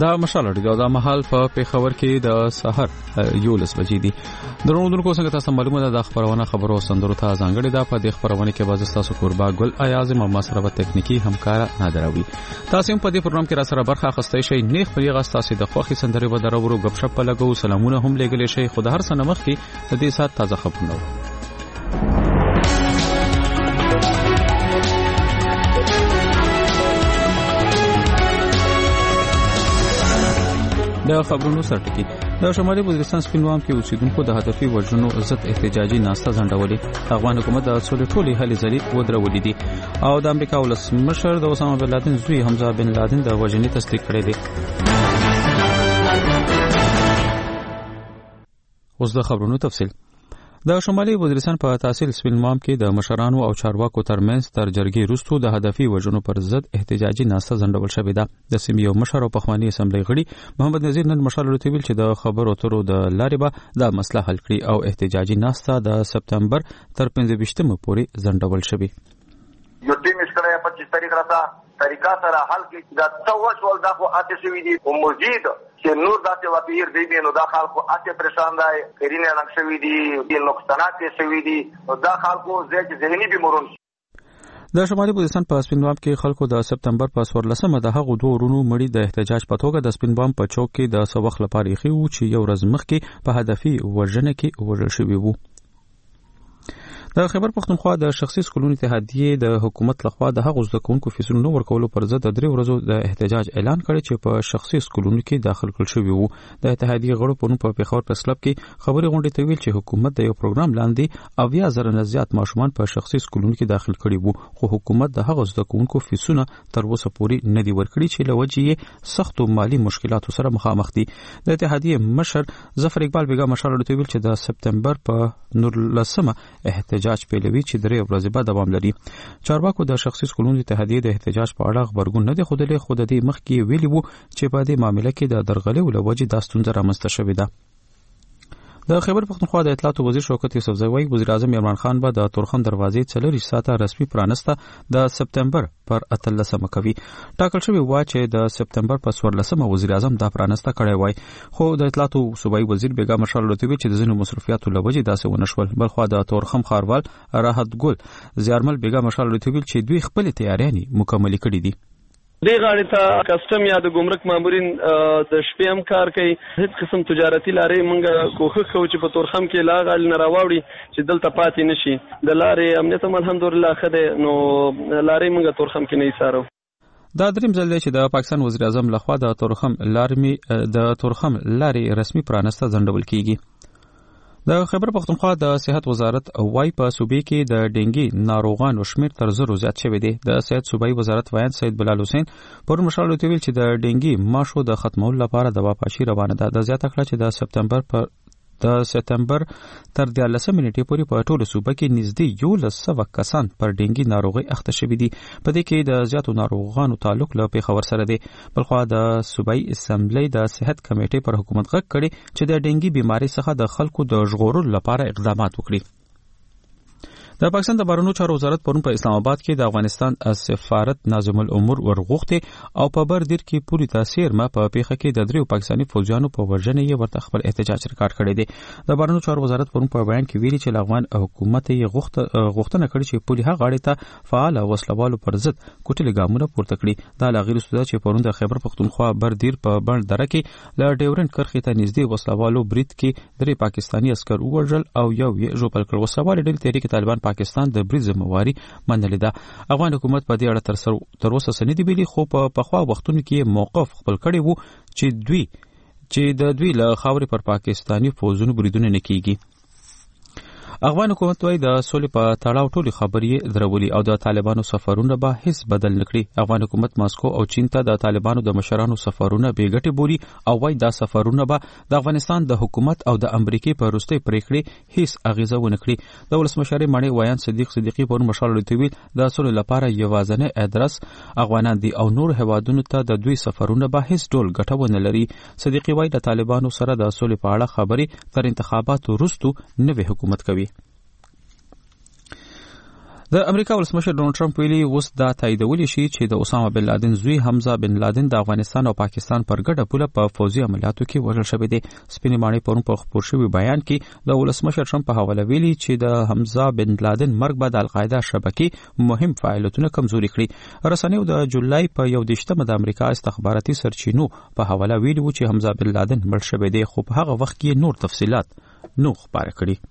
دا مشال اړیږي دا مهال په پیښور کې د سحر 11 بجې دي. درنو څنګه تاسو معلومه ده د خبرونه خبرو سندرو ته ځانګړي ده. په دې خبرونه کې باز تاسو قربا ګل ایازم او مسره په تکنیکی همکار نادروي. تاسو هم په دې پروګرام کې را سره برخه اخیستئ شئ. نیک پریغه تاسو د خوخي سندري به درو غب شپ لګو سلامونه هم لګلې شئ. خو د هر څه نمخ کې د دې سات تازه خبرونه د خبرونو سرټکی د شمالي وزیرستان سپینوام کې اوسیدونکو د هدفي وژنو عزت احتجاجي ناسته ځنډولې. افغان حکومت د سولې ټولې هلې ځلې ودرولې دي او د امریکا ولسمشر د اسامه بن لادن زوی حمزه بن لادن د وژنې تصدیق کړی دی. اوس د خبرونو تفصیل. د شمالي وزیرستان په تحصیل سپینوام کې د مشرانو او چارواکو ترمنځ تر جرګې وروسته د هدفي وژنو پر ضد احتجاجي ناسته ځنډول شوې ده. د سیمې یو مشر او پخوانی اسمبلی غړي محمد نذیر نن مشال ورته ویل چې د خبرو اترو د لارې به د مسله حل کړي او احتجاجي ناسته د سپتمبر تر 15مه پورې ځنډول شوې. یو ټیم شکره 25 تاریخ راته طریقہ سره حل کې دا څو ول دا خو اته شوی دي او مزید چې نور داسې واقعیر دی نو دا خلکو اته پریشان دی کرینه نقشوي دي د نقصانات شوی دي او دا خلکو ذهني بیمارون. د شمالي وزیرستان په سپینوام کې خلکو د سپتمبر په 14مه د هغو دوه ورونو مړي د احتجاج په توګه د سپینوام په چوک کې د سوخ لپاره یې خو چې یو ورځ مخکې په هدفي وژنه کې وژل شوی وو. د خیبر پښتونخوا د شخصي سکولونو اتحادیې د حکومت لخوا د هغو زده کوونکو فیسونو نه ورکولو پر ضد د 3 ورځو د احتجاج اعلان کړی چې په شخصي سکولونو کې داخل کړل شوی وو. د اتحادیې غړو په نوم په پیښور پریس کلب کې خبري غونډې ته ویل چې حکومت د یو پروګرام لاندې 80,000 نه زیات ماشومان په شخصي سکولونو کې داخل کړي وو خو حکومت د هغو زده کوونکو فیسونه تر اوسه پورې نه دی ورکړي چې له وجې سختو مالی مشکلاتو سره مخامخ دي. د اتحادیې مشر ظفر اقبال بیگا مشال ورته ویل چې د سپتمبر په 19مه احتجاج پیلوي چې 3 ورځې بعد دوام لري. چارواکو د شخصي سکولونو اتحادیې د احتجاج په اړه خبرګون نه دی خوده خو د دې مخکې ویلي وو چې په دې معاملې کې د درغلې ولوجې د ستونزه رامنځته شوې ده. د خیبر پښتونخوا د اطلاعات وزیر شوکت یوسفزئی وایي وزیر اعظم عمران خان به د تورخم دروازې 4 ساعته رسمي پرانسته د سپتمبر پر 18مه کوي. ټاکل شوی و چې د سپتمبر په 14مه وزیر اعظم دا پرانسته کړی وای خو د اطلاعات صوبایي وزیر بیگا مشال ورته ویل چې د ځینو مصرفیاتو لوجې داسې ونشول. بلخوا د تورخم خاروال راحت ګل زیارمل بیگا مشال ورته ویل چې دوی خپل تیاریانې مکمل کړې دي. دې غاړې ته کسټم یا د ګمرک مامورین د شپې هم کار کوي. هیڅ قسم تجارتي لارې موږ کوښښ کوو چې په تورخم کې لا غاړې نه راوړي چې دلته پاتې نشي. د لارې امنیت هم الحمدلله ښه دی نو لارې موږ تورخم کې نه ایسارو. دا دریم ځل دی چې د پاکستان وزیر اعظم لخوا د تورخم لارې رسمي پرانسته ځنډول کیږي. د خیبر پښتونخوا د صحت وزارت وايي په صوبې کې د ډینګي ناروغانو شمېر تر 0 زیات شوی دی. د صحت صوبایي وزارت وایي سید بلال حسین پر مشال ورته ویل چې د ډینګي ماشو د ختمولو لپاره دوا پاشي روانه ده. د زیاته کړه چې د سپتمبر تر 13 منټې پورې په ټولو صوبه کې نږدې 1100 کسان پر ډینګي ناروغي اخته شوي دي. په دې کې د زیاتو ناروغانو تعلق له پیښور سره دی. بلخوا د صوبایي اسمبلی د صحت کمیټې پر حکومت غږ کړي چې د ډینګي بیماری څخه د خلکو د ژغورلو لپاره اقدامات وکړي. د پاکستان د بهرنیو چارو وزارت پرون په اسلام آباد کې د افغانستان سفارت ناظم الامور ورغوښتي او په بردیر کې پوری تاثیر ما په پیښه کې د 3 پاکستاني فوجیانو په ورژنې یې ورته خپل احتجاج ریکارډ کړی دی. د بهرنیو چارو وزارت پرون په بیان کې ویلي چې افغان حکومت یې غوښتنه کړې چې پولی هغه غاړې ته فعال وسلوالو پر ضد کوټلې ګامونه پورته کړي. دا لاغیر سودا چې پرون د خیبر پښتونخوا بردیر په بند دره کې ل ډیورنت کرخې ته نږدې وسلوالو برید کې 3 پاکستاني عسكر وژل او یو یې ژوبل کړ. وسلوال ډلې تحریک طالبان پاکستان د برید ذمہواری منلې ده. افغان حکومت په دې اړه تر اوسه سندې ویلي خو په پخوا وختونو کې موقف خپل کړی وو چې د دوی له خاورې پر پاکستاني فوجونو بریدونه نه کیږي. افغان حکومت وايي د سولې په تړاو ټولې خبرې درولي او د طالبانو سفرونه به هیڅ بدل نکړي. افغان حکومت ماسکو او چین ته د طالبانو د مشرانو سفرونه بې ګټې بولي او وايي دا سفرونه به د افغانستان د حکومت او د امریکای په وروستۍ پریکړې هیڅ اغیزه ونه کړي. د ولسمشر ماڼۍ ویان صدیقي په مشال لټوي د سولې لپاره یوازینی ادرس افغانان دي او نور هوادونو ته د دوی سفرونه به هیڅ ډول ګټه ونه لري. صدیقي وايي د طالبانو سره د سولې په اړه خبرې تر انتخاباتو وروسته نوې حکومت کوي. د امریکا ولسمشر ډونالد ټرمپ ویلي اوس دا تاییدولی شي چې د اسامه بن لادن زوی حمزه بن لادن د افغانستان او پاکستان پر ګډه پوله په فوزي عملیاتو کې وژل شوی دی. سپینې ماڼۍ پرون په خپور شوی بیان کې د ولسمشر ټرمپ په حواله ویلي چې د حمزه بن لادن مرګ به د القاعده شبکې مهم فعالیتونه کمزوري کړي. رسنیو د جولای په 21 د امریکا استخباراتي سرچینو په حواله ویلي و چې حمزه بن لادن مړ شوی دی، خو په هغه وخت کې نور تفصيلات نو خبره کړي.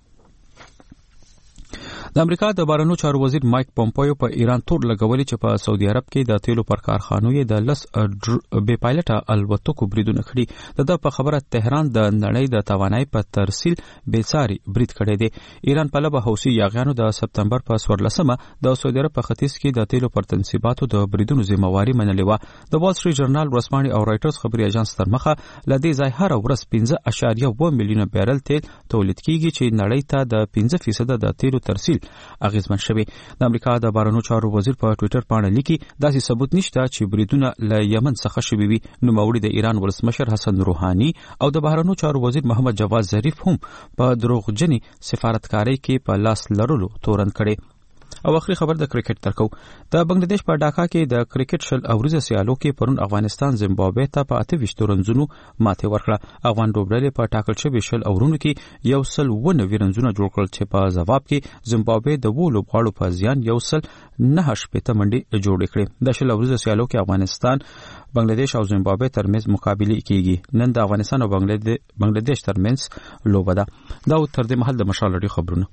د امریکا د بهرنیو چارو وزیر مایک پومپیو په ایران تور لګولي چې په سعودي عرب کې د تیلو پر کارخانو یې د لس بې پایلټه الوتکو بریدونه کړي. د په خبره تهران د نړۍ د توانایي په ترسیل بیساري برید کړی دی. ایران په لبه حوثي یاغیانو د سپتمبر په 14مه د سعودي عرب په ختیځ کې د تیلو پر تنصیباتو د بریدونو ذمہواری منلې و. د وال سټریټ جرنال ورځپاڼې او رایټرز خبري اژانس تر مخه لدې ځای هر ورځ 15.1 میلیون بیرل تیل تولید کیږي چې نړۍ ته د 5% د تیلو ترسیل اغیزمن شوی. د امریکا د بهرنیو چارو وزیر په ټوئیټر باندې لیکي داسې ثبوت نشته چې بریدونه له یمن څخه شوي وي. نو موري د ایران ولسمشر حسن روحاني او د بهرنیو چارو وزیر محمد جواد ظریف هم په دروغجنې سفارتکارۍ کې په لاس لرلو تورن کړي. او اخري خبر د کرکټ ترکو. د بنگلاديش په ډاکا کې د کرکټ شل اوریزه سیالو کې پرون افغانستان زیمبابوې ته په 28 رنزونو ماته ورکړه. افغان لوبډلې په ټاکل شوی شل اورونو کې 109 رنزونه جوړ کړل چې په جواب کې زیمبابوې د وو لوبغاړو په زیان 109 منډي جوړ کړې. د شل اوریزه سیالو کې افغانستان بنگلاديش او زیمبابوې ترمنځ مقابله کیږي. نن د افغانستان او بنگلاديش ترمنځ لوبه ده. دا تر دې مهال د مشال خبرونه.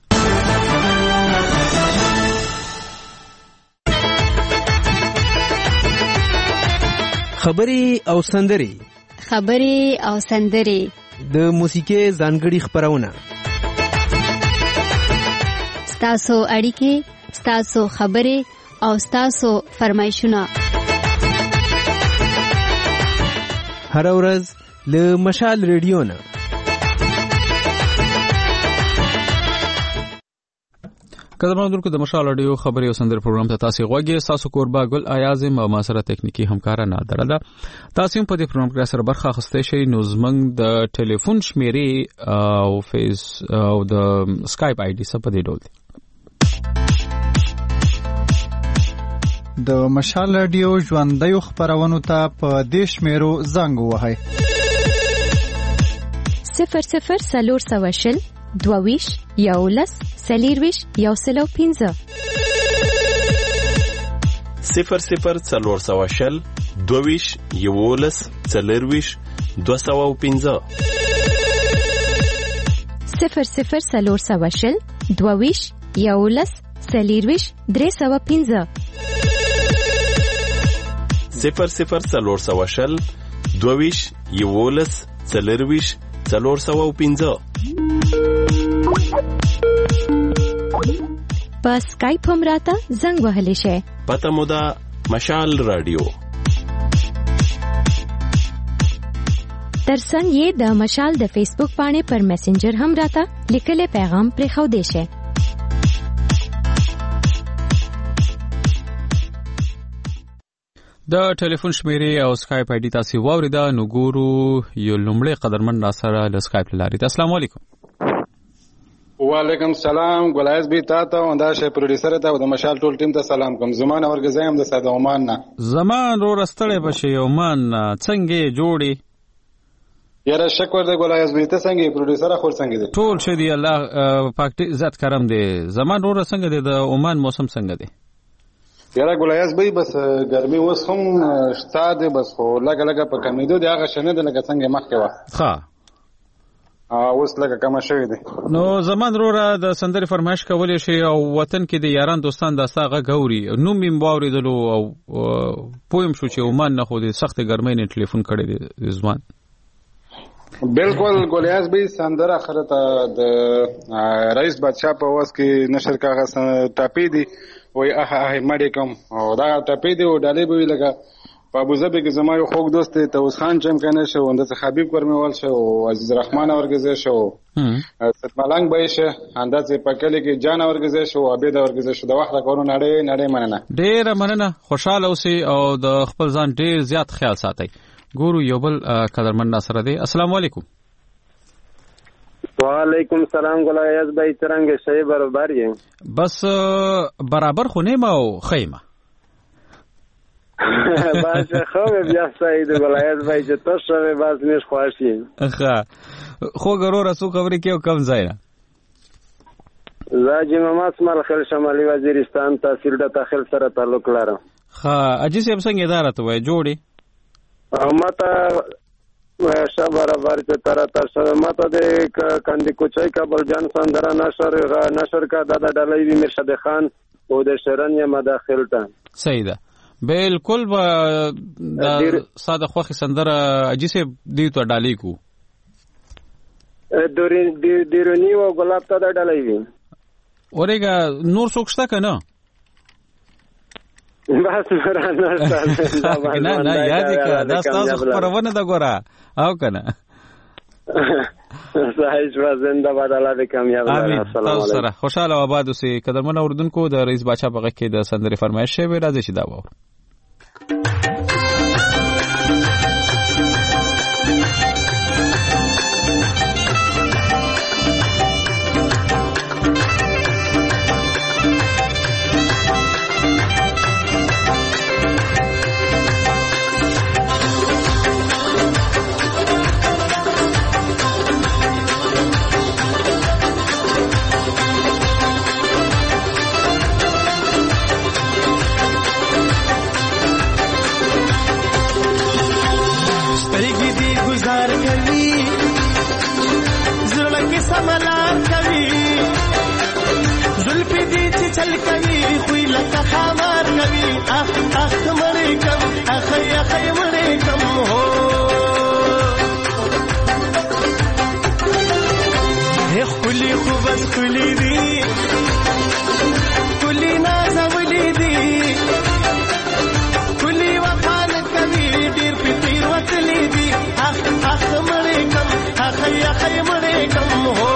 خبري او سندري د موسیقي ځانګړي خبرونه ستاسو اړیکې، ستاسو خبري او ستاسو فرمایشونه هر ورځ له مشال ریډیو نه. قدرمنو د مشال اډیو خبري او سندر پروګرام ته تاسو غوږی. تاسو کوربا ګل ایازم او ما سره ټکنیکی همکارا نادر ده. تاسو په دې پروګرام کې سره برخه اخیستئ شئ. نو زمنګ د ټلیفون شمیرې او فیس او د سکایپ آی ډی څخه په دې ډول دي. د مشال اډیو ژوندۍ خبرونو ته په دې شمیرو زنګ وهئ. 00 22 یولس سلیرویش یوسلو 15 00 22 یولس سلیرویش 215 00 22 یولس سلیرویش 315 00 22 یولس سلیرویش 415 په سکایپ هم راته زنګ وهلی شي. پته مو ده مشال رادیو. ترڅنګ یې د مشال د فیسبوک باندې پر میسنجر هم راته لیکلي پیغام پرې خو دی شي. د ټلیفون شمیرې او سکایپ آی ډی تاسو واوریدا. نو ګورو یو لومړی قدرمن ناصر له سکایپ لاري. السلام علیکم. وعلیکم سلام. ګلایز بي تاسو او دا شی پروډوسر ته او د مشال ټول ټیم ته سلام کوم. زمان اورګزای هم د ساده عمان نه. زمان رو رستړې بشي عمان څنګه جوړي؟ یاره شکر دې ګلایز بي ته څنګه پروډوسر خور څنګه دي؟ ټول شه دی الله پاک عزت کرم دی. زمان رو څنګه دی؟ د عمان موسم څنګه دی؟ یاره ګلایز بي بس ګرمي اوس هم شته دی، بس خو لګ لګ په کمیدو دی. هغه شنه د لګ څنګه مخکې و. ها اوس لکه کم شوی دی. نو زمان روره د سندري فرمایش کولې شي او وطن کې د یاران دوستان د ساغه غوري نو مم باوریدلو او پویم شو چې عمان نه خو د سخت ګرمۍ نه ټلیفون کړی دی زمان. بالکل ګولیاز به سندره اخرته د رئیس بادشاہ په واس کې نشر کاغذ ټاپی دی وای اه مړی کوم او دا ټاپی دی او ډالې به لګا په ابوظبي کې زما یو خوږ دوست توس خان چمکنه شو اند حبیب کرمیوال شو عزیز رحمان اورګزه شو ستمالنګ به شه اندازې پکلې کې جان اورګزه شو عبید اورګزه شو د وخت کورو نړۍ مننه. ډیر مننه. خوشاله اوسئ او د خپل ځان ډیر زیات خیال ساتئ. ګورو یو بل قدرمن ناصر دی. السلام علیکم. وعلیکم سلام ګلایاز بھائی څنګه شې برابر یې بس برابر خو نه ما خیمه باز خو بیا سید ګلایاز بھائی چې تاسو به باز نش خواشي خو ګرور اسو خبرې کې کم ځای نه زاجی محمد اسماعیل خیل شمالي وزیرستان تحصیل د تخیل سره تعلق لرم. اجي سم څنګه اداره ته وای جوړي ماته شب برابر ته تر سره ماته د کاندي کوچای کابل جان سندره نشر کا دادا ډلې مرشد خان او د شرن یا مداخل ته سیده بالکل د ساده خوخي سندره اجي سم دی ته ډالې کو دیرونی او ګلاب ته ډلې وي اورېګا نور څوک شته کنه بس مرانه نه یاد کا دا تاسو خبرونه دا ګورا او کنه صحیح زنده باد الله دې کامیاب کړي. السلام علیکم. خوشاله آباد اوسئ. قدرمن اوردونکو د رئیس باچا په کې د سندري فرمایش شوی راځي چې دا وو. چل کوي خوې لکه خامار کوي اخ مړې کم اخې مړې کم هو هیخ کلی خوبس کلی دی کلی نازولی دی کلی وفان کوي ډیر پتیر وتلی دی اخ مړې کم اخې مړې کم هو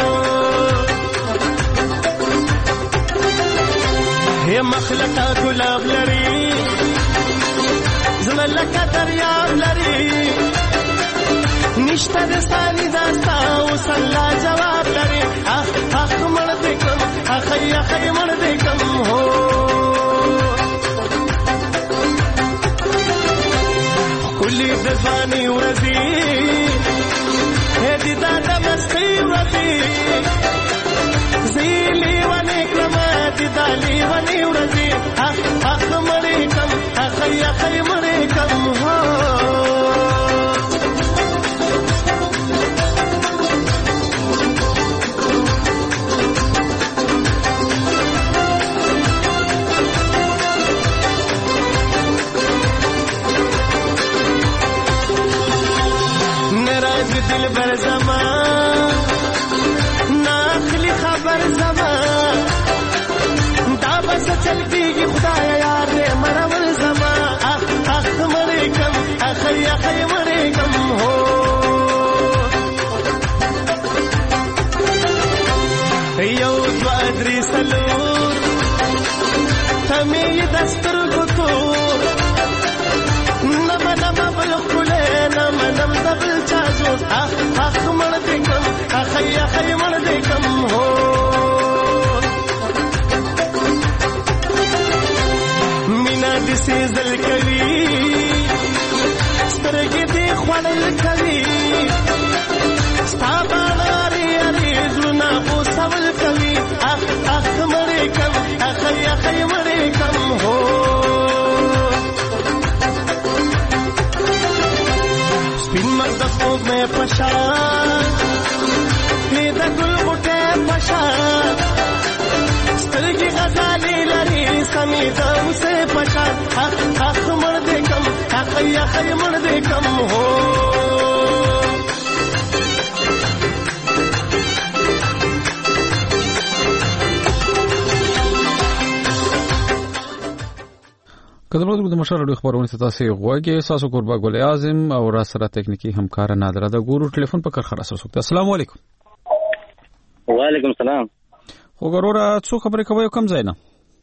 هي مخلقه ګلاب لري زړه لکه دریاب لري نشته د ثاني داستا او سلا جواب لري اخ مړ دې کوم اخې مړ دې کوم هو کلی د ځواني ورځي هدي دا د مستي ورځي زیلی ونی کلمات دالی ونی ورزی اخ مړې کم اخې مړې کم هو نراج دل بر زمان ناخلی خبر زمان دا بس چل کیږي خدایا یار دې مرول زمان اخ مړې کم اخې مړې کم هو یو دوا درې سلور تمې دستر ګتو نم بل خله نم دبل چازو اخ مړ دې کم اخې مړ دې کم هو مینا دې سېزل کوي سترګې دې خوړل کوي ستا باندې اړې زړه په سوال کوي اخ مړې کم اخې مړې کم هو سپین مزدف میں پشا پیدا گل بوٹے پشا سترگی غزالی لری سمیدم سے پشا اخ مڑ دے کم اخی مڑ دے کم ہو قدرمنو د مشر اړو خبرونه تاسو غوږی تاسو قربا ګل اعظم او را سره تکنیکی همکار نادر د ګورو ټلیفون په کار خلاص وسوک. السلام علیکم. وعلیکم السلام. خو ګورورا څو خبرې کوي کم ځای نه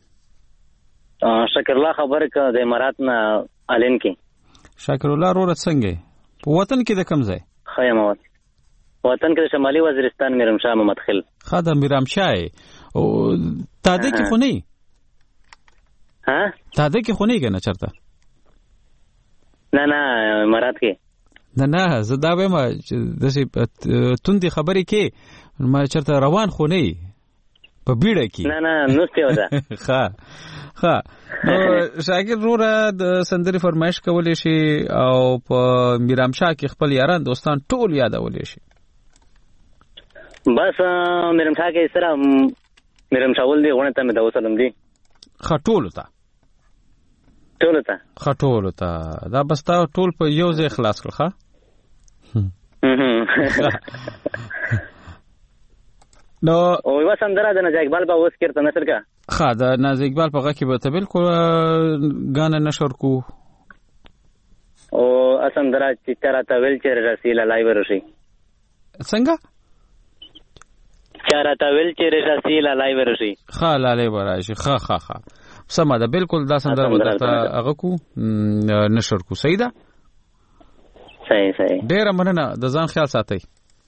شکر الله خبره کا د امارات نه الین کې شکر الله رورت څنګه په وطن کې د کم ځای خیمه وطن کې شمالي وزیرستان میرمشاه محمد خل. خاطر میرمشاه او تاده کې خو نه ها تاده کې خو نه کنه چرته نه امارات کې نه زدا به ما داسې توندې خبرې کې ما چرته روان خو نه په بیړه کې نه نوستي ودا ښه شاګر روره د سندري فرمایش کولې شي او په میرمشاه کې خپل یاران دوستان ټول یادولې شي. بس میرمشاه کې سره میرمشاه ول دی غونه ته مې د وسلم دی خټولو ته دا بس تا ټول په یو ځای خلاص کړ ښه نو او یو سندره د ناز اقبال په اوس کې تر نشر کا ښه د ناز اقبال په غږ کې به ته بالکل غانا نشر کو او سندره چې چراته ویل چې رسول الله ورشي څنګه چراته ویل چې رسول الله ورشي ښه لاله ورشي ښه سمه ده بالکل دا سندره ودته هغه کو نشر کو صحیح ده صحیح ډیره مننه د ځان خیال ساتئ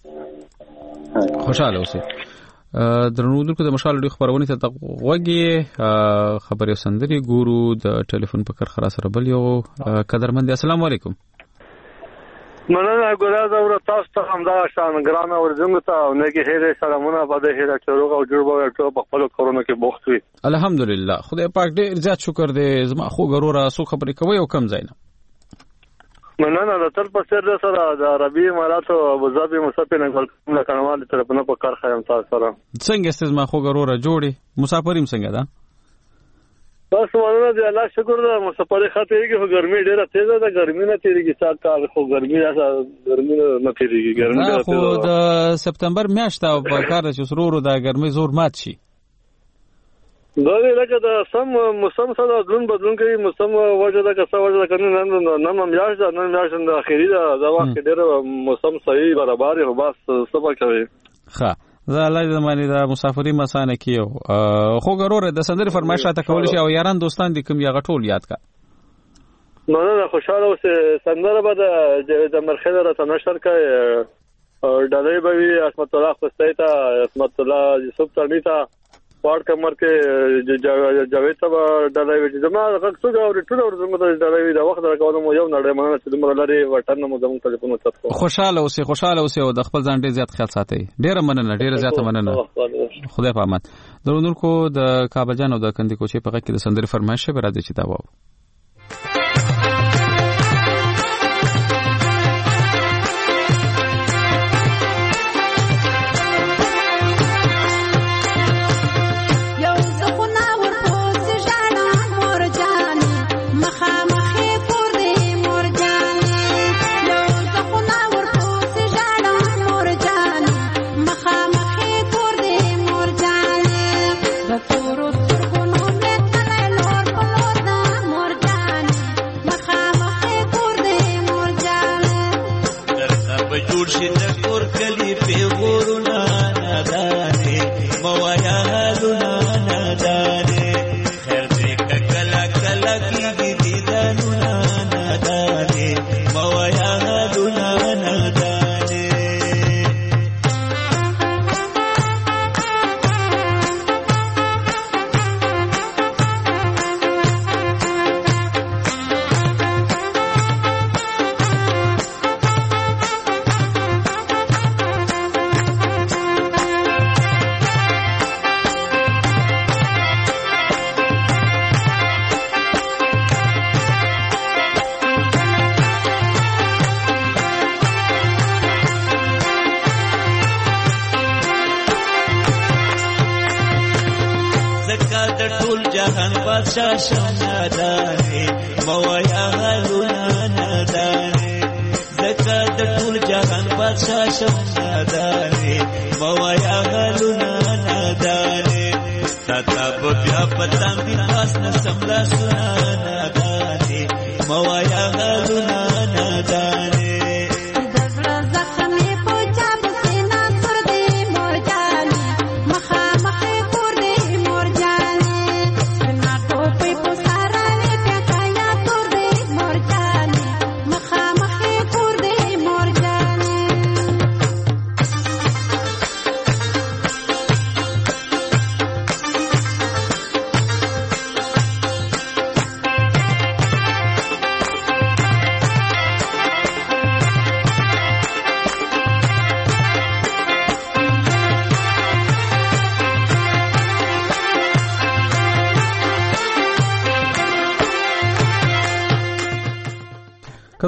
خوشاله اوسئ درنو دلته د مشال ډیره خبرونه ته غوږی خبرې سندري ګورو د ټلیفون په کار خلاص ربل یو قدرمند السلام علیکم مننه ګورا دا ور تاسو ته هم دا شان ګرانه ورزنګ ته نه کې هره سلامونه بده هره چروغ او جوړ ټول په خپل کورونه کې بوخت وي الحمدلله خدای پاک ډیر زیات شکر دی زما خو ګرورا سو خبرې کوي او کم ځای نه مننه د تل په سر سره د عربي امارات او ابوظبي مسافر نه کوم کانوال طرف نه په کار خیم تاسو سره څنګه استز ما خو ګرورا جوړي مسافریم څنګه ده بس ورونه دی الله شکر ده مسافر خاطر کې ګرمي ډیره تیزه ده ګرمي نه تیریږي سات کال خو ګرمي نه تیریږي ګرمي نه خو د سپتمبر میاشت او په کار چې سرورو د ګرمي زور مات شي دا لکه د سم موسم سره بدلون کوي موسم وجه ده که څه وجه ده کنه نن میاشت ده نن میاشت د اخیری ده دا وخت ډیره موسم صحیح برابر او بس سبا کوي ښه زه الله دې باندې د مسافری مسانه کیو خو ګرور د سندري فرمایش راته کول شي او یاران دوستان دې کوم یغه ټول یاد کا نه خوشاله اوسه سندره به د مرخله راته نشر کوي ډالۍ به وي اسمت الله خستایتا اسمت الله یوسف ترنیتا پاړ کمر کې جاوید صاحب ډالۍ وي زما غږ څو ټول ورځم د ډالۍ د وخت راکولم یو نړۍ مننه چې دمر لري وطن مو زموږ ټلیفون ته خوشاله اوسه او د خپل ځان ډیر زیات خیال ساتي ډیره زیاته مننه خدای په امان درونو کو د کابل جان او د کندي کوچي په غږ کې د سندري فرمایش به راځي چې دا وو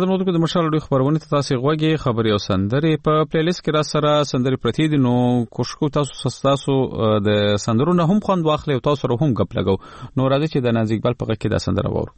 قدرمنو د مشال ډیو خبرونه تاسو غوږی خبري او سندري په پلی لیست کې را سره سندري پرتی دي نو کوشش تاسو د سندرونو هم خوند واخلي او تاسو هم غپ لګو نو راځي چې د نازک بل په کې د سندره وورو.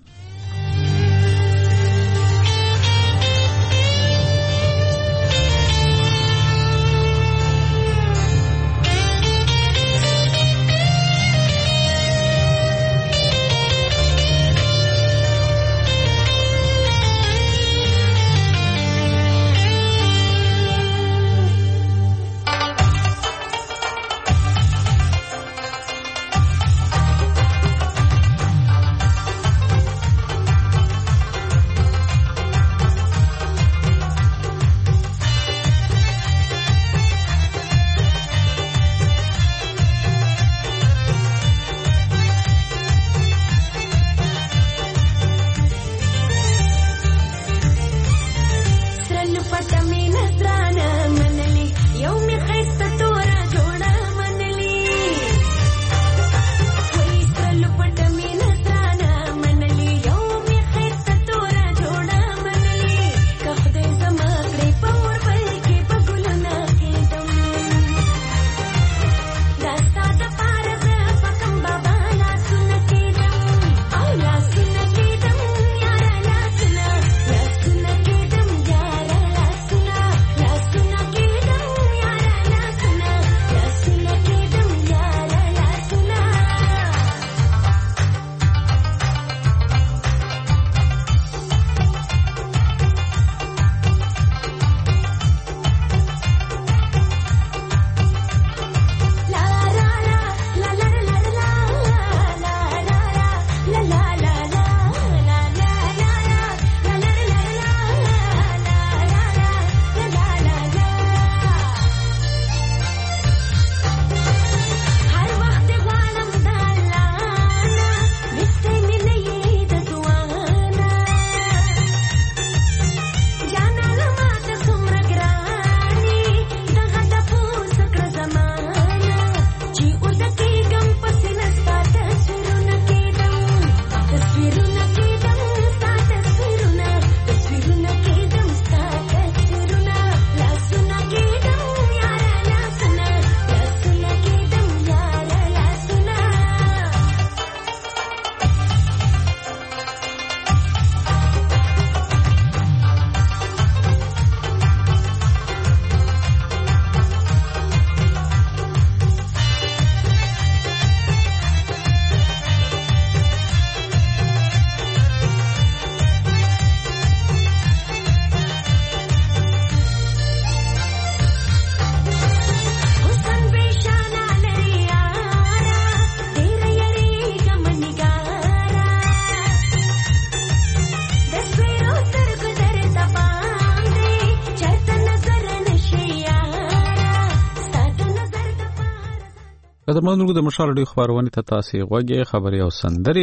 قدرمنو د مشال ډیو خبرونه تاسو غوږی خبري او سندري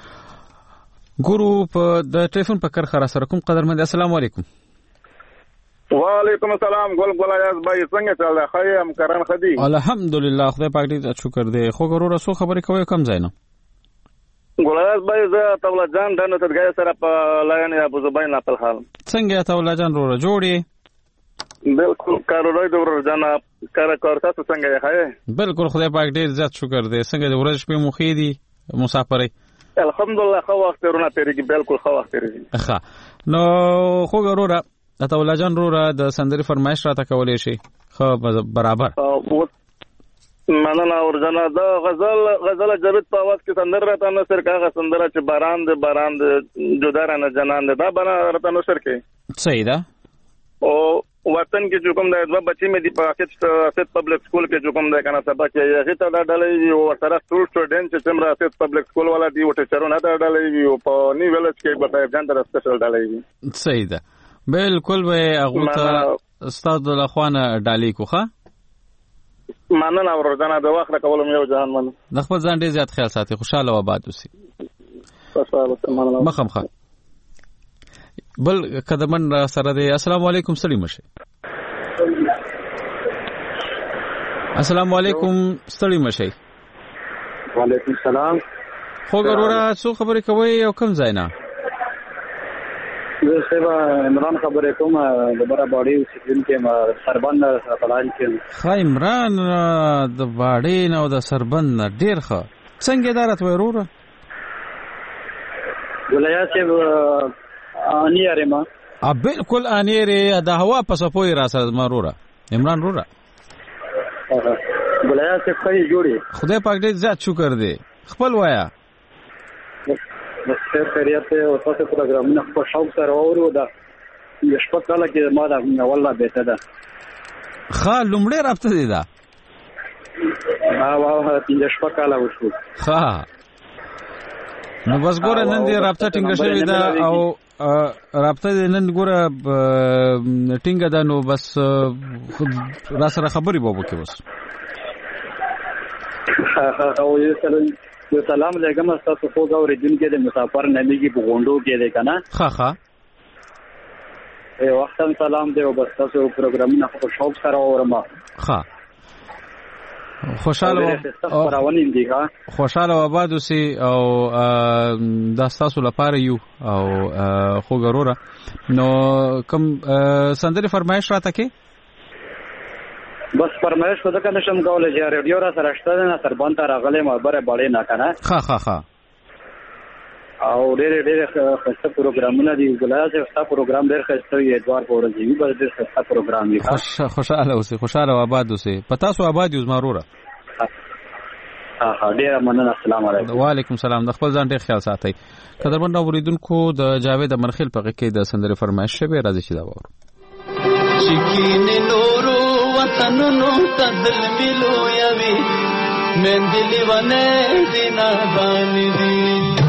ګورو په د ټلیفون په کرخه را سره کوم قدرمن السلام علیکم. وعلیکم السلام ګل یاز بھائی څنګه چل رہا ہے هم کرن خدي الحمدلله خدای پاک دې شکر دې خو ګورو سو خبرې کوي کم ځای نه ګل یاز بھائی زه تولا جان دنه تدګای سره په لاین ابو زبین خپل حال څنګه تولا جان رو جوړي بالکل کاروړای د ور جنا کار تاسو څنګه یې بالکل خدای پاک دې عزت شکر دې څنګه د ورځ په مخېدي مسافرې الحمدلله خو وخت ورونه تیریږي بالکل خو وخت تیریږي ښه نو خو ګوره تولا جان رو د سندري فرمایش راته کولې شي خو برابر مننه ورجنا دا غزل جبت په आवाज کې سندر راته نو سر کاغه سندره چې باران دې جدا رانه جنان دې دا بنا راته نو سر کې صحیح ده او وطن کې جو کوم د بچی مې دی په اسید پبلک سکول کې جو کوم د کنه سبا کې هغه ته ډالې او سره سټوډنټ چې څنګه اسید پبلک سکول والا دی وټه چرونه دا ډالې او په نی ویلج کې به ځان در سپیشل ډالې صحیح ده بالکل به هغه ته استاد لخوانه ډالې کوخه مننه ورځنه د وخت کولم یو ځان من د خپل ځان ډیر زیات خیال ساتي خوشاله و آباد اوسئ مخه بل قدمن سره دی السلام علیکم سلیم شه السلام علیکم سلیم شه وعلیکم السلام خو ګوره څو خبرې کوي او کم ځای نه سبا عمران خبرې کوم د بره باډي اوسیدونکي ما سربند پلان کې ښه عمران د باډي نه او د سربند نه ډېر ښه څنګه ادارت وای وروره ولیا صاحب انیاره ما بالکل انیاره د هوا په صفوي را سره ما وروره عمران وروره ولیا صاحب خې جوړي خدای پاک دې زیات شکر دې خپل وایا بس خیریت او تاسو پروګرامونه په شوق سره اورو دا شپه کاله کې ما دا والله بهته ده ښه لومړی رابطه دی دا واه پنځه شپه کاله وشو ښه نو بس ګوره نن دې رابطه ټینګه شوې ده او رابطه دې نن ګوره ټینګه ده نو بس را سره خبرې به وکړو بس او یو سلام علیکم تاسو خو غوړې دن کې د مسافر نمیږي په غونډو کې ده کنه ښه ښه وخت سلام دی او بس تاسو پروګرامونه په شوق سره اورم ښه خوشاله آباد اوسئ او دا ستاسو لپاره یو او خو ګوره نو کوم سندري فرمایش راته کې بس فرمایش خو دغه نشم کولای چې ریډیو را سره شته نه تر باندې راغله مبره باندې نه کنه ښه ښه ښه او ډېر خسته پروګرامونه دي ګلای چې خسته پروګرام ډېر خسته وي ادوار پورې دی بل ډېر خسته پروګرام دی خوشاله اوسئ خوشاله آباد اوسئ پتا سو آباد یوز ماروره ډېر مننه السلام علیکم وعلیکم السلام د خپل ځان ډېر خیال ساتئ قدرمن اوریدونکو د جاوید امرخیل په کې د سندره فرمایش شوی راځي چې دا وره چکین نورو وطنونو تدل ملو یوي مندلی ونه دینا باندې دی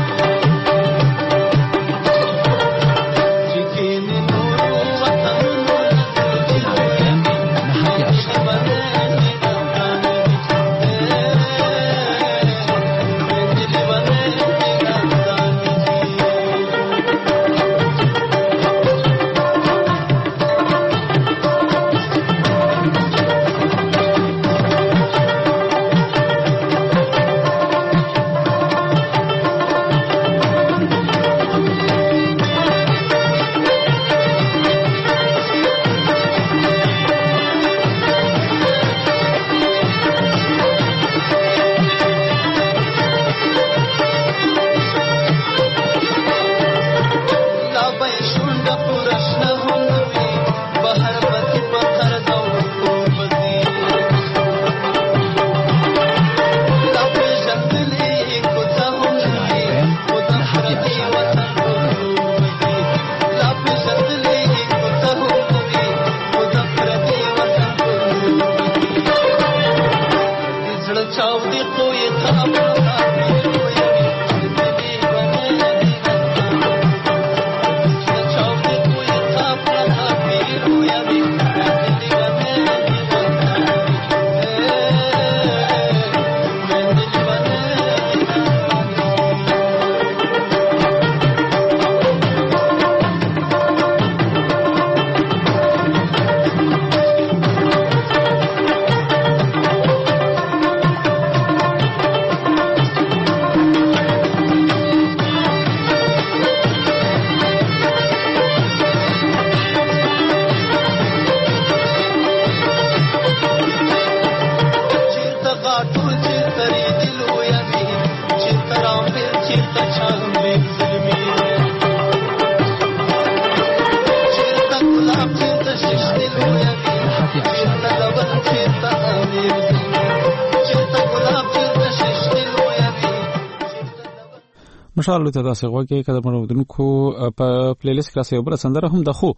مشالله ته تاسو غوږی قدرمن اوریدونکو په پلی لیست کې یو بل سندره هم د خو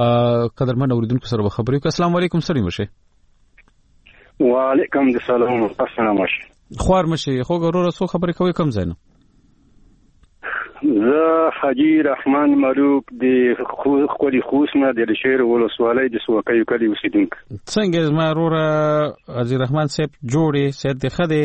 قدرمن اوریدونکو سره خبرې کوي. السلام علیکم سړی مشه. وعلیکم السلام السلام مشه. خوار مشه خو ګورو سو خبرې کوي کم ځای نه. زه حاجی رحمان مروک د خولي خوسنه د شهر ولسوالۍ د سوکۍ کلی اوسیدونکو. څنګه زما وروره حاجی رحمان صاحب جوړې سید د خده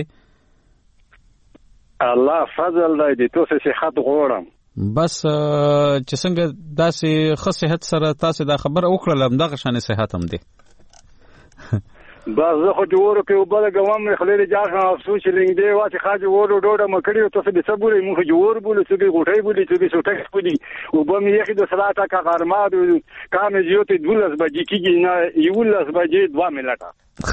الله فضل دی د توسه صحت غوړم بس چې څنګه داسې ښه صحت سره تاسو دا خبر وکړل دغه شان صحت هم دی بس زه خو جوړو کې وبله کوم خلل جار خان افسوس لنګ دی واته خاج ورو ډوډه مکړیو ته به صبرې مو جوړ بوله چې به غټي بوله چې به سټک بوله وبم یې د سلاټه کا غرما کام جوته 12 بجې کېږي نه 11 بجې 2 منټه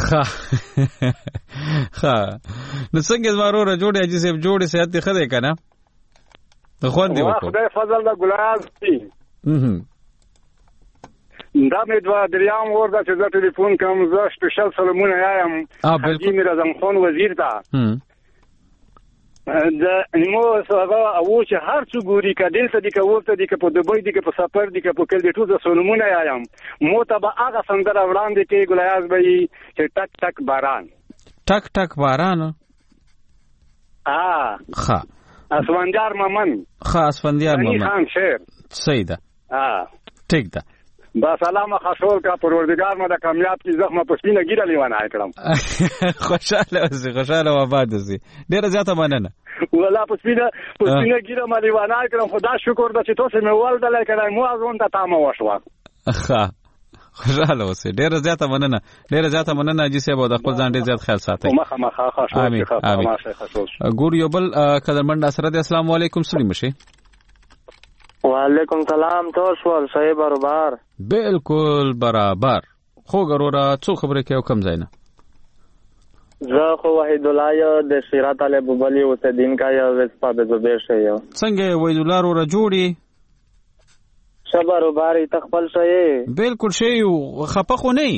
ها نو څنګه زمارو را جوړه چې سب جوړه صحت خده کنه خو دې وکړه خدای فضل د ګلاب دی دا مې دوا دریام ورته چې زه ټلیفون کوم زه سپیشل سلامونه یایم حاجی میر اعظم خان وزیر ته دا نو سبا او چې هر څو ګوري کډل ته د کوورته د په دبي د په سفر د په کل د ټول سلامونه یایم مو ته به هغه څنګه وړاندې کې ګلیاز به چې ټک ټک باران ټک ټک باران ها اسفندیار ممن اسفندیار ممن خان شیر صحیح ده ٹھیک ده با سلام خشول کا پروردگار ما د کامیاب کی زخمه پسینه ګیره لیوانه کړم خوشاله و آباد اوسې ډیره زیاته مننه ولا پسینه ګیره ما لیوانه کړم خدا شکر د چې تاسو مې ولدل کړای مو ازون ته تاسو وشوا خوشاله اوسې ډیره زیاته مننه چې سبا د خپل ځان ډیر زیات خیال ساتي مخه خشول ګور یو بل قدرمن اسره د السلام علیکم سلیم شي وعلیکم سلام توشوال صحیح برابر بالکل برابر خو ګورورا څو خبره کې کم ځای نه زه خو وحید الله د شیرات علی بوبلی او دین کا یو وسپا د زبیر شه یو څنګه وحید الله ورا جوړي صبر وباري تخپل شه بالکل شی خپه خو نه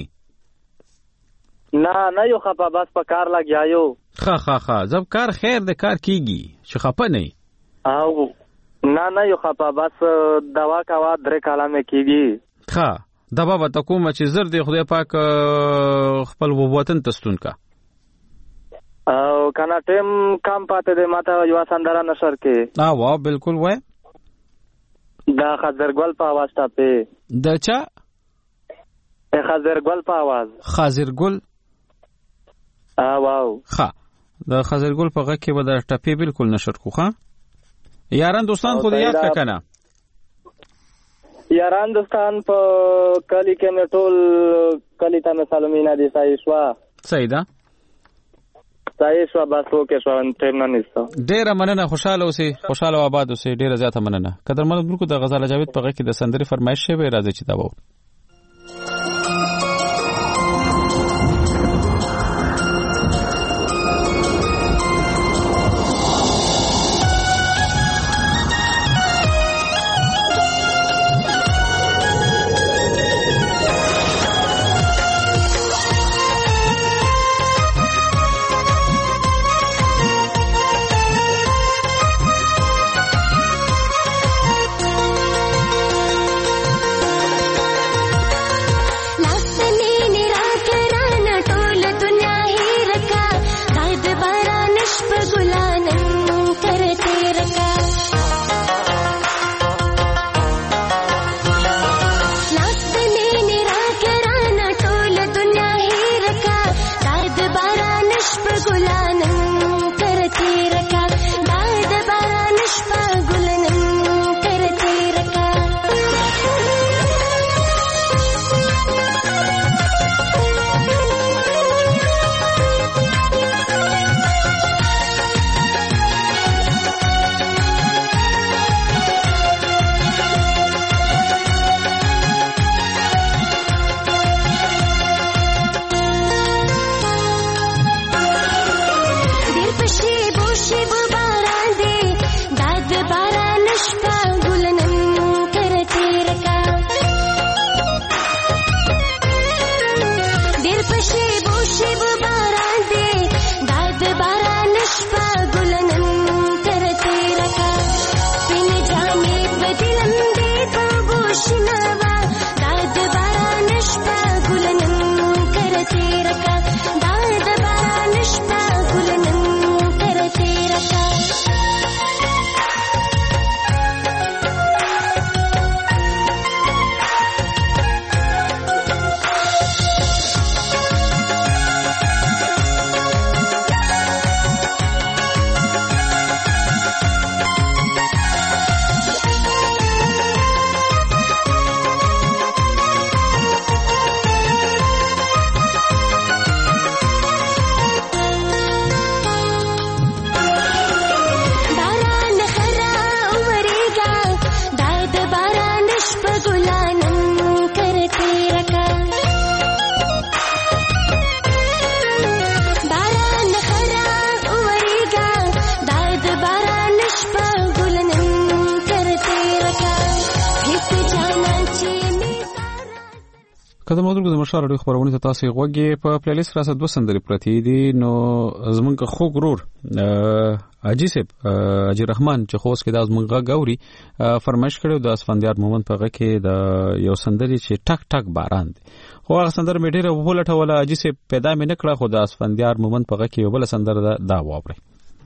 یو خپه بس په کار لګیاو ها زب کار خیر د کار کیږي چې خپه نه او نه یو خپه بس دوا کوا درې کاله مې کیږي ها دوا به تکوم چې زر دی خدای پاک خپل وطن تستون کا او کنا ټیم کم پاتې دی ماته یو سندره نشر کې واه بالکل وای دا خزرګل په आवाज ټاپه د چا خزرګل په आवाज خزرګل واو ها د خزرګل په غږ کې به د ټاپه بالکل نشر کو ها یاران دوستان خو یاد کنه یاران دوستان په کلی کې مې ټول کلی ته مې سلامونه دي سایشوا صحیح ده سایشوا بس وکه شو ټیم نه نيسته ډیره مننه خوشاله اوسې خوشاله آباد اوسې ډیره زیاته مننه قدرمن ملکو د غزال جاوید په غږ کې د سندري فرمایش شوی راځي چې دا وو کله موږ د مشال اړیخ خبرونه ته تاسو غوږی په پلی لیست راځه 2 سندري پرتی دي نو زمونږ خو ګرور اجي سپ اجي رحمان چې خوس کې د زمونږ غوري فرمایش کړو د اسفندیار مومن په غږ کې د یو سندري چې ټک ټک باران دي خو هغه سندر مې ډیره وبولټوله اجي سپ پیدا مې نکړه خو د اسفندیار مومن په غږ کې یو بل سندر دا واوري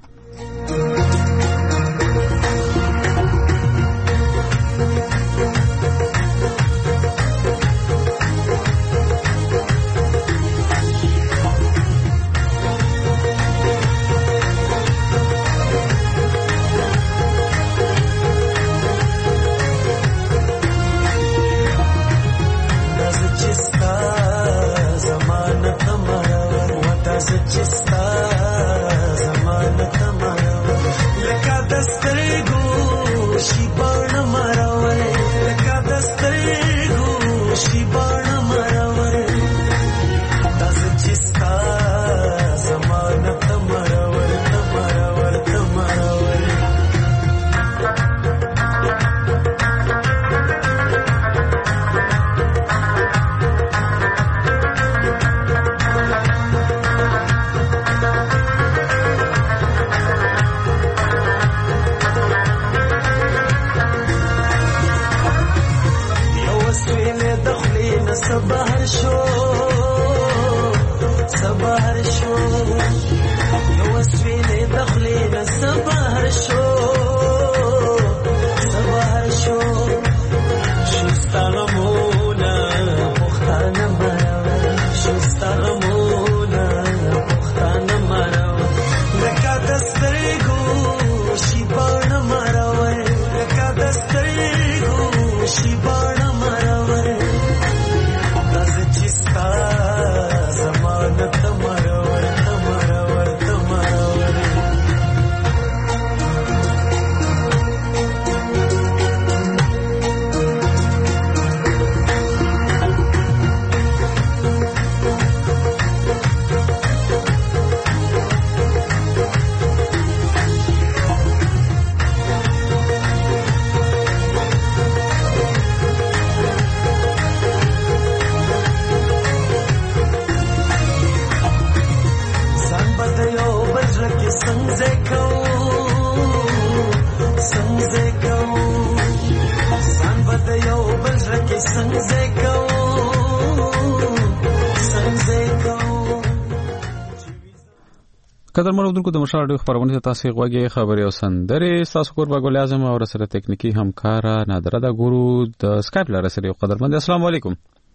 قدر مروندونکو د مشال اړیخ خبرونه ته تاسو غوږی خبري او سندري تاسو کور به ګل اعظم او سره تکنیکی همکار نادره دا ګورو د سکایپ لاره سره قدرمند السلام علیکم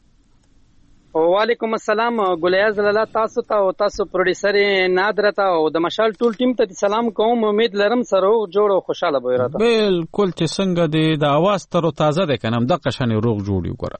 وعلیکم السلام ګل اعظم الله تاسو ته او تاسو پروډوسر نادره ته او د مشال ټول ټیم ته سلام کوم امید لرم سره جوړ او خوشاله به راته بالکل چې څنګه د اواز تر تازه ده کنم د قشن روغ جوړ یو ګره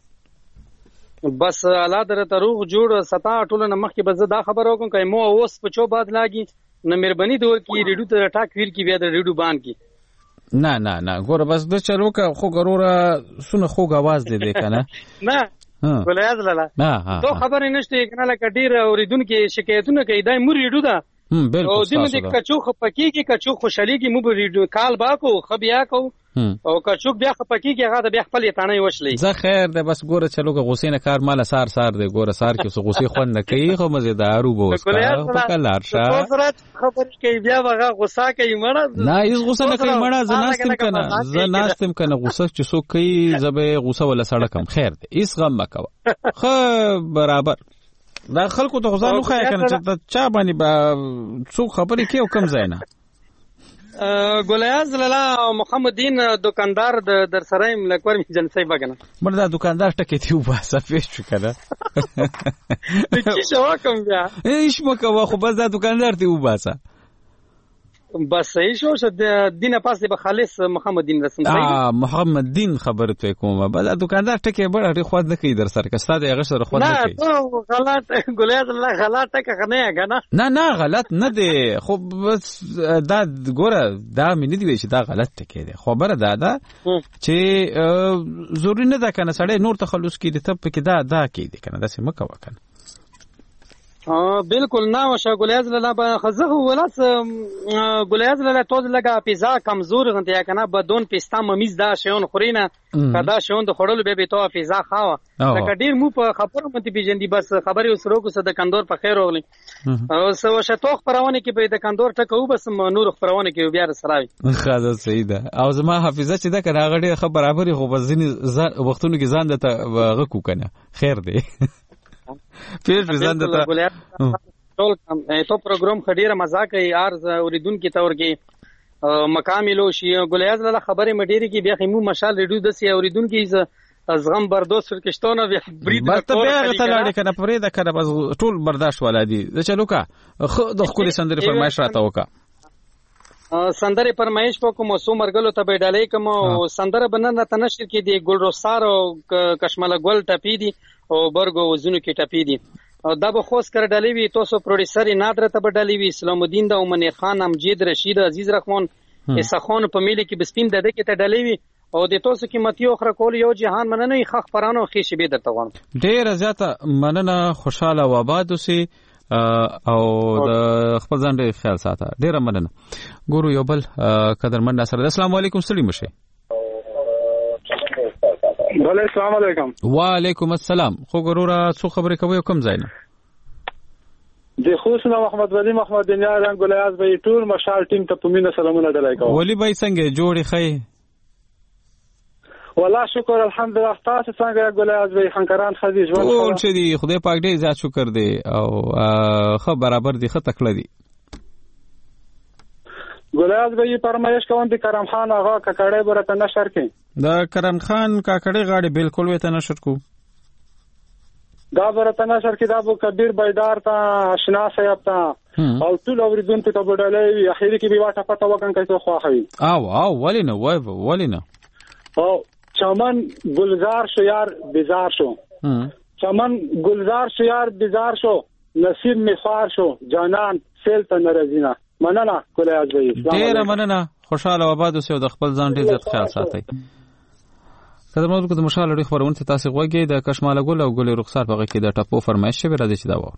بس الله درته روغ جوړ ستا ټولنه مخکې به زه دا خبر وکم که مو اوس په چو بعد لاګي نه مهرباني دوه کی ریډیو ته ټاک ویل کی بیا د ریډیو بان کی نه نه نه ګوره بس د چلو که خو ګروره سونه خوږ आवाज دی کنه نه ولایت لاله تو خبر نشته کنه لکه ډیر اوریدونکو شکایتونه کوي دای مور ریډیو دا بالکل او دمه د کچو خپکیږي کچو خوشاليږي مو به ریډیو کال باکو خبیا کو او کچو بیا خپکیږي هغه د بیا خپل تانه وشلې زه خیر ده بس ګوره چلو که غوسې نه کار مال سار دی ګوره سار کې سو غوسې خون نه کوي خو مزیدار وو په کلار شه خبر کوي بیا هغه غوسه کوي مړه نه هیڅ غوسه نه کوي مړه زه ناستم کنه غوسه چې سو کوي زبې غوسه ولا سړکم خیر ده هیڅ غم مکوه خو برابر دا خلکو ته غوسه نه خای کنه چې چا باندې با څو خبرې کوي او کم ځای نه ګولیاز لاله محمد دین دکاندار د در سره ملکور می جنسي بغنه مردا دکاندار ټکې دی وباسه فیش کنه کی شو کوم بیا هیڅ مکو خو بس دا دکاندار دی وباسه بس صحیح شو چې دینه پاسه به خالص محمد دین رسم صحیح محمد دین خبره ته کومه بل دکاندار ټکه بڑا ری خو نه کوي در سره کستا د هغه سره خو نه کوي نه غلط ګولیاز الله غلط ټکه نه غنه نه غلط نه دی خو بس دا ګوره دا مې نه دی چې دا غلط ټکه دی خبره دا چې ضروري نه ده کنه سړی نور تخلص کړي ته په کې دا کې دی کنه دا سم کوه کنه بالکل نه وشه ګلیاز لاله به خزغه ولس ګلیاز لاله توز لگا پیزا کمزور غنته کنه بدون پستا ممیز دا شون خورینه کدا شون د خړل به تو پیزا خاوه لکه ډیر مو په خبرو متي پیجندي بس خبري وسرو کو صد کندور په خیر وغلی او سو شتوخ پرونه کې به د کندور ټکو بس نور پرونه کې بیا سراوي خاصه صحیح ده او زما حافظه چې دا کنه غړي خبر برابرې خو بزنی وختونو کې ځان د غکو کنه خیر دی پیر ځان د ټول ته پروګرام خډیره مزه کوي ارز اوریدونکو تور کې مقاملو شي ګلیاز له خبرې مډيري کې بیا خمو مشال ریډیو د سی اوریدونکو ازغم بردوس فرکشتونه بیا برید ته ته لاړې کنه پرې د کنه بس ټول برداشت ولادي د چلو کا خو د خپل سندري فرمایش راته وکا سندره فرمایش په کوم سو مرګلو ته به ډالې کوم سندره بننه تنشر کې دی ګل رخسار او کشمله ګل ټپی دی او برګو وزونو کې ټپی دی دا به خوښ کړ ډالې وی تاسو پروډوسر نادر ته به ډالې وی اسلام الدین د امنی خان امجید رشید عزیز رحمان اسخان په میله کې بسپین د دې کې ته ډالې وی او د تاسو قیمتي اخره کول یو جهان مننه خخ پرانو خې شبي درته غواړم ډیر زیاته مننه خوشاله و آباد اوسئ او د خپل ځان ډیر خیال ساته ډیر مننه ګورو یو بل قدرمن سره السلام علیکم ستړي مشه بله السلام علیکم وعلیکم السلام خو ګورورا څو خبرې کوي کوم ځای نه د خوشنا محمد ولی محمد دنیا رنگ ګلیاز به ټول مشال ټیم ته پمینه سلامونه درای کوم ولی به څنګه جوړی خی والله شکر الحمدلله تاسو څنګه ګلیاز به خنکران خدي ژوند ټول چې دی خدای پاک دې زیات شکر دی او خو برابر دی خو تکړه دی ګلیاز به فرمایش کوم د کرم خان آغا ککړې برته نشر کې د کرم خان ککړې غاړي بالکل وته نشر کو دا برته نشر کې دا بو کبیر بيدار تا آشنا صاحب تا او ټول اوریدونکو ته وډلې اخیری کې به واټه پته وکړم کله خو خوي او ولینه او چمن گلزار شو یار بیزار شو چمن گلزار شو یار بیزار شو نصیب میخوار شو جانان سیل ته ناراضینا مننه کله ازوي ډیر مننه خوشاله آباد اوسئ د خپل ځان ډیر زیات خیال ساتئ قدرمنو کو د مشال لري خبرونه تاسو غوږی د کشماله ګل او ګل رخسار په کې د ټپو فرمایش شوی راځي چې دا و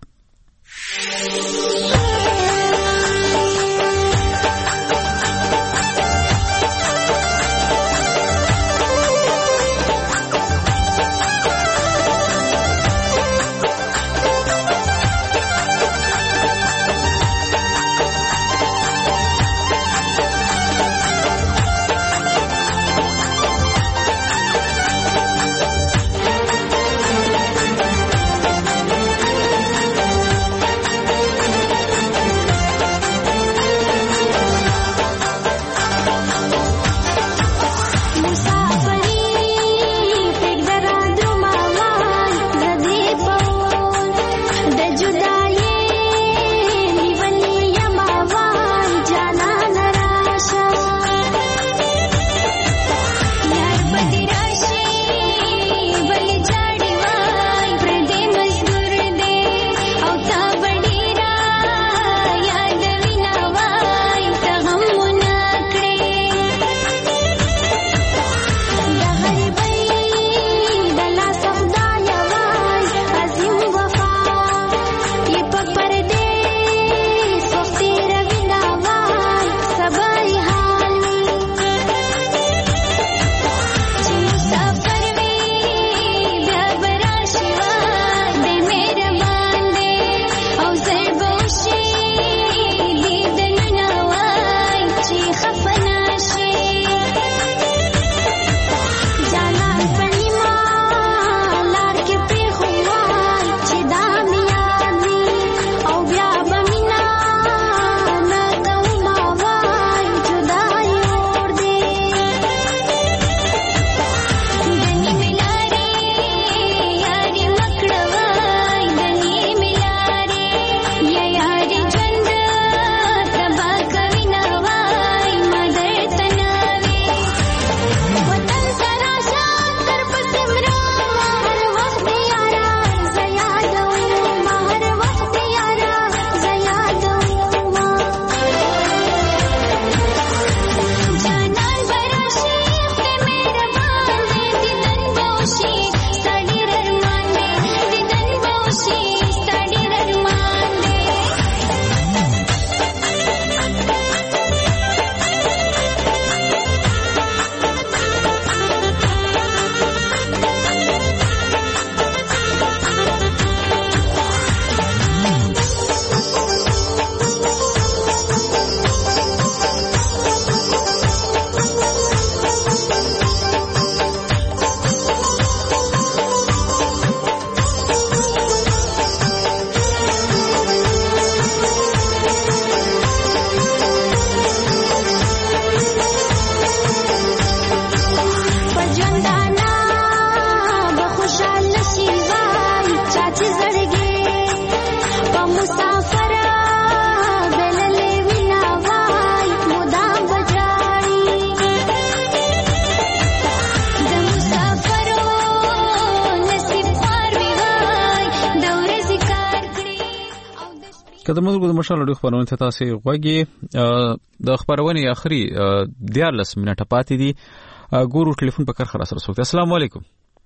کله موږ د مشال اړیخ خبرونه ته تاسو غوږی د خبرونه اخري 14 منټه پاتې دي ګورو ټلیفون په کار خلاص رسول. السلام علیکم.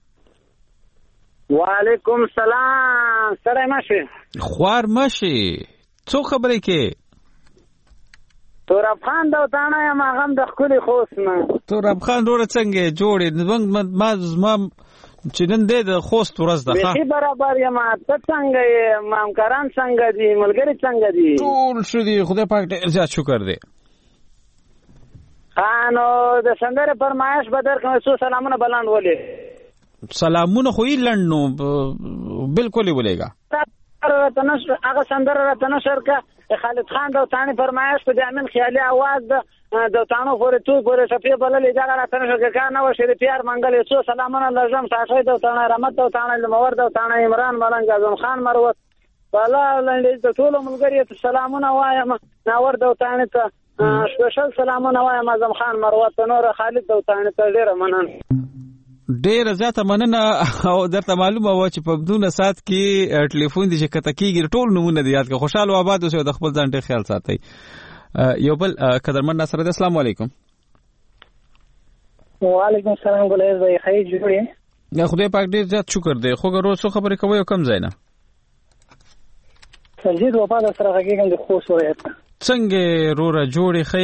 وعلیکم السلام. سره ماشي خوار ماشي څو خبرې کې توراب خان دا وتاڼه یم هغه د خولي خوست نه. توراب خان ډوره څنګه جوړې ما چې نن دې د خوست ورځ ده ښه برابر یم. ته څنګه یې مامکاران څنګه دي ملګری څنګه دي؟ ټول ښه دي خدای پاک ډېر زیات شکر دی. نو د سندره فرمایش به درکړم څو سلامونه بلند ولې سلامونه خو یې لنډ نو بالکل یې ولېګا هغه سندره راته نشر کا خالد خان د وطاني فرمایش په جامن خیالي आवाज د وطانو پورې تو پورې شفیع بللې دا راته نشر کا نو شری پیار منګل څو سلامونه لازم تاسو د وطانه رحمت د وطانه لمور د وطانه عمران ملنګ اعظم خان مروت بالا لاندې د ټول ملګری ته سلامونه وایم ناور د وطانه ته سپیشل سلامونه وایم اعظم خان مروت نور خالد د وطانه ته ډیره مننه. ډیره زیاته مننه او درته معلومه و چې په بدون سات کې ټلیفون دي چې کته کېږي ټول نمونه دي یاد کړه. خوشاله آباد اوسئ د خپل ځان ډېر خیال ساتئ. یو بل قدرمن ناصر دی. السلام علیکم. وعلیکم السلام. ګلایز بھائی خیر جوړې؟ خدای پاک ډېر زیات شکر دی. خو ګرو څو خبرې کوي او کم ځای نه سرجید وفا در سره غږیږم د خوست ولایت. څنګه روره جوړې ښې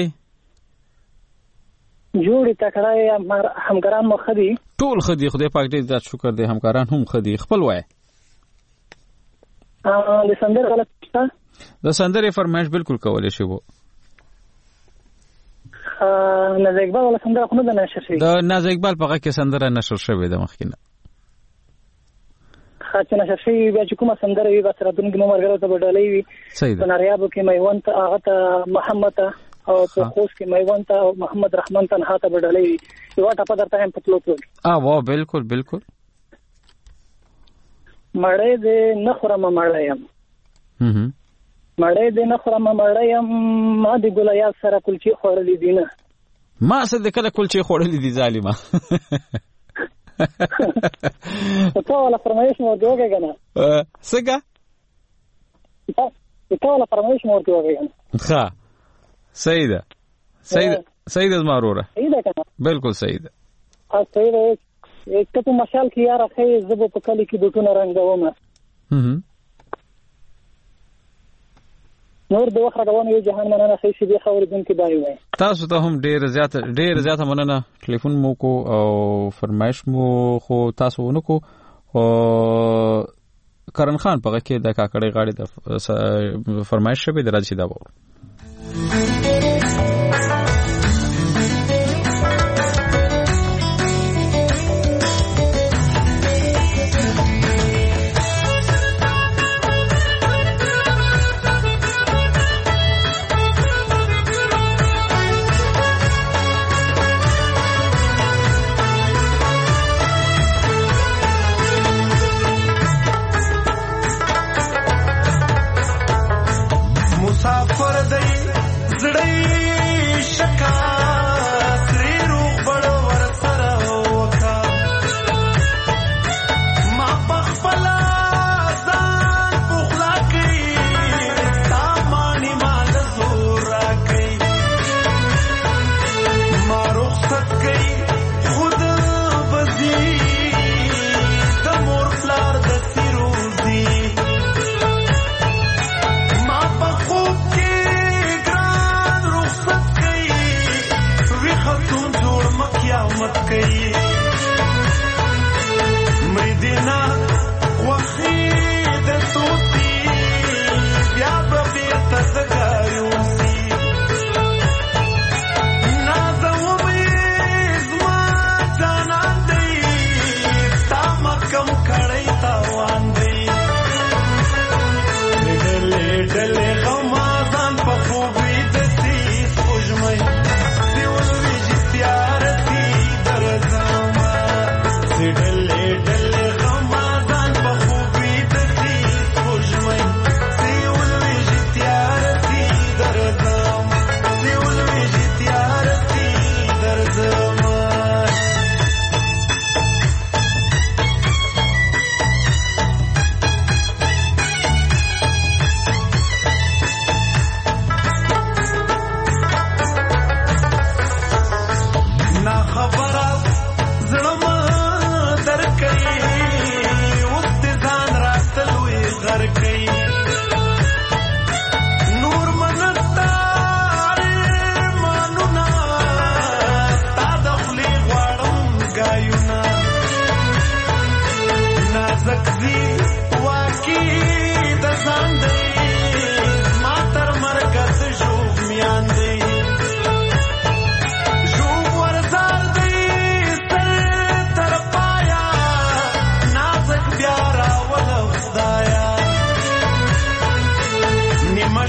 جوړې تکړه همکاران مو ښه دي؟ ټول ښه دي خدای پاک ډېر زیات شکر دی. همکاران هم ښه دي. خپل وایه د سندرې غلط شته؟ د سندرې فرمایش بالکل کولی شي وو. ناز اقبال والا سندره خو نه ده نشر شوې؟ د ناز اقبال په غږ کې سندره نشر شوې ده مخکې نه. ښه چې نشر شوې بیا چې کومه سندره وي بس راتلونکي مو ملګرو ته به ډالۍ وي. صحیح ده. په ناریابو کې میوند ته هغه ته محمد ته او په خوست کې میوند ته او محمد رحمان تنها ته به ډالۍ وي. یوه ټپه درته هم په تلو تلو واه بالکل بالکل. مړی دې نه خورمه مړی یم مړی دې نه خورمه مړی یم ما د ګلایاز سره کلچې خوړلې دي نه. ما اصل د کله کلچې خوړلې دي ظالمه. ته والا فرمایش مو ورته وکړه که نه څنګه ته والا فرمایش مو ورته وکړه که نه ښه صحیح ده صحیح ده زما وروره صحیح ده که نه بالکل صحیح ده صحیح ده. ته په مشال کې یاره ښه یې زه به په کلي کې بوټونه رنګومه نور د وخت راډوانو یو جهان مننه ښه شي دې خبرېدونکي دا یې وایي. تاسو ته هم ډېره زیاته مننه. ټلیفون مو کو او فرمایش مو خو تاسو ونه کو خو کرن خان په غږ کې د کاکړۍ غاړې د فرمایش شوې د راځي دا وو. مسافر دی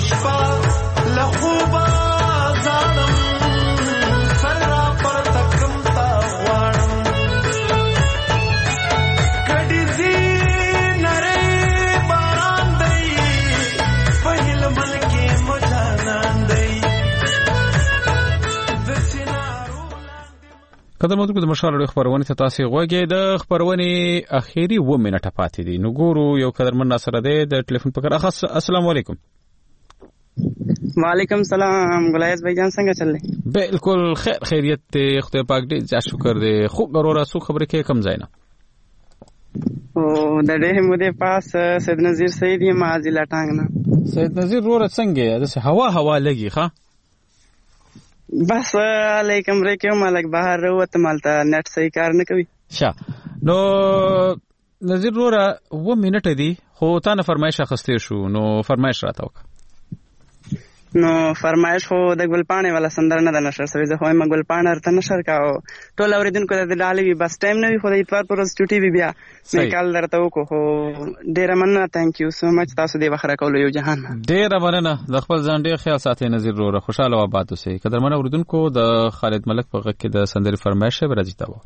شپه لخوبه ځانم سر را پورته کم تا غواړم کډې ځي نری باران دی په هلمند کې مو جانان دی قدر مدرکو د مشال اړیو خبرونه ته تاسو غوږی د خبرونه اخیری 2 منټه پاتې دي نو ګورو یو قدرمن سره د ټلیفون په کار اخص السلام علیکم وعلیکم السلام غلایز بھائی جان څنګه چل رہی بالکل خیریت ته خدای پاک دې ځا شکر دې خو غرور اسو خبره کې کم ځای نه او د دې موده پاس سید نذیر سید یې مازی لاټانګ نه سید نذیر رور څنګه د هوا لګي ښا بس علیکم ریکم مالک بهر وته مالته نت صحیح کار نه کوي ښه نو نذیر رور 2 منټه دي خو تا نه فرمایش اخستې شو نو فرمایش راته وکړه نو فرمایش خو د ګلپانې والا سندر نه د نشر سوي زه خو ما ګلپانې ارته نشر کاو ټول اوریدونکو د ډالې وی بس ټایم نه وي خو د اتوار پر ورځ چټي وی بیا مې کال درته وکړو خو ډیر مننه ثانک یو سو مچ تاسو دې بخره کولو یو جهان ډیر مننه د خپل ځان ډیر خیال ساتي نذیر وروره خوشاله و آباد اوسئ قدرمن اوریدونکو د خالد ملک په غږ کې د سندري فرمایش به راځي تا و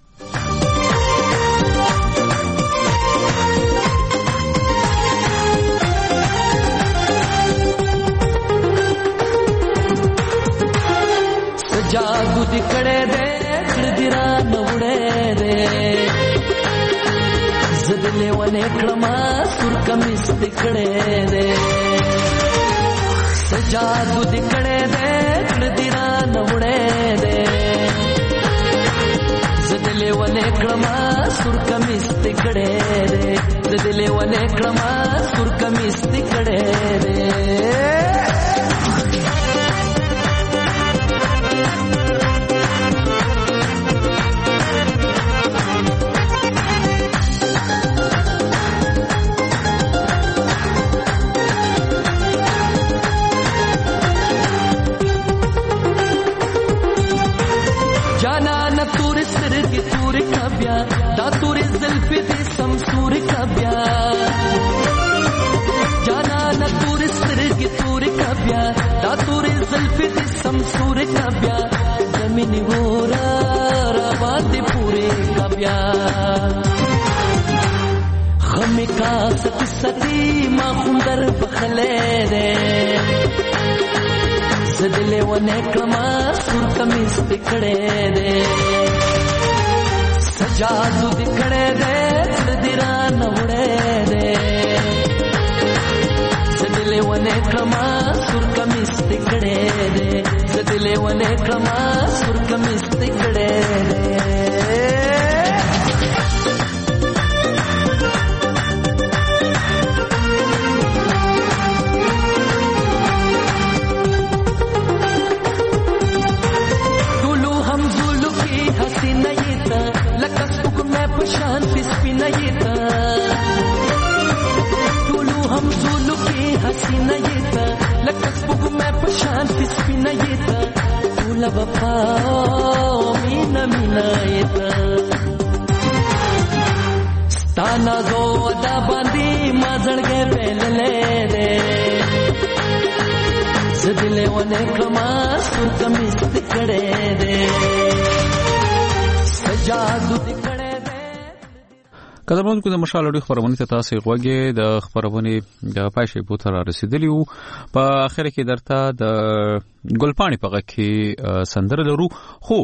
जागू दिखड़े दे दिरा नवड़े दे जदले वने क्रमा सुर कमिस दिखड़े दे जागू दिखड़े दे दिरा नवड़े दे जदले वने क्रमा सुर कमिस दिखड़े दे जदले वने क्रमा सुर कमिस दिखड़े दे دا تورې زلفې دې سمسورې کبیا جانا نه تورې سترګې تورې کبیا دا تورې زلفې دې سمسورې کبیا زمینې ګورا را باندې پورې کبیا غمې کا ستی ما خوندر بخلې دې زدلې ونه کما سور کمیس پکړې دې जादू दिखड़े दे दिरा नवड़े दे सदिले वने क्रमा सुर कमिस दिखड़े दे सदिले वने क्रमा सुर कमिस दिखड़े दे शान फिस्पिना ये था टूलू हम जुलू की हसीना ये था लकस बुक में पशान फिस्पिना ये था टूला बपा मीना मीना ये था स्ताना गो अदा बांधी माजड़ के पहले दे सदिले वने कमा सुर कमिस दिखड़े दे सजादू दिखड़े قدرمنو د مشال اړیو خبرونه ته تاسو غوږی د خبرونه د پایشي بوتر رسیدلی وو په اخر کې درته د ګلپانی په غږ کې سندره لرو خو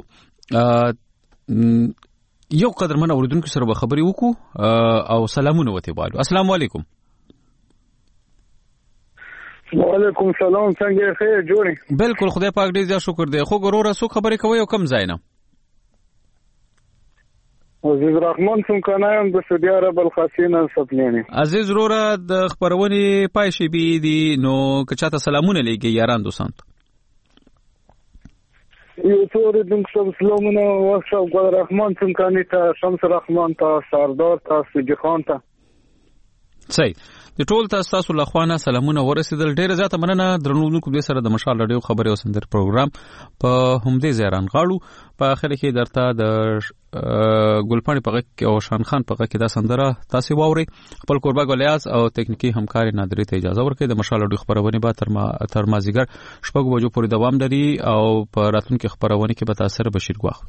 یو قدرمن اوریدونکو سره به خبري وکړو او سلامونه وته والو السلام علیکم وعلیکم السلام څنګه خیر جوړی بالکل خدای پاک دې زیات شکر دی خو ګورو رسو خبري کوي او کم ځای نه عزیز رحمان څنګه کنایم د سعودي عرب الخاسین سپلینی عزیز روره د خبرونې پایشي بي دي نو که چاته سلامونه لګي یاران دوستان یو څور د سلامونه واسه ګل رحمان څنګه کني ته شمس رحمان ته سردار ته سجی خان ته صحیح د ټول تاسو له خوانه سلامونه ورسېدل. ډېر زیاته مننه درنوونکو د سره د مشال رادیو خبري او سندر پروګرام په همدې زیران غاړو. په اخر کې درته د ګلپاڼي په غږ او شان خان په غږ کې دا سندره تاسو واوري. خپل قربا ګلیاز او تکنیکی همکاري نادری ته اجازه ورکړئ. د مشال رادیو خبرونه به تر مازیګر 6 بجو پورې دوام لري او په راتلونکي خبرونه کې به تاسو سره بشیر ګواخ.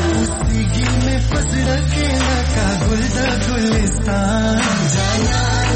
गुलस्तान जाना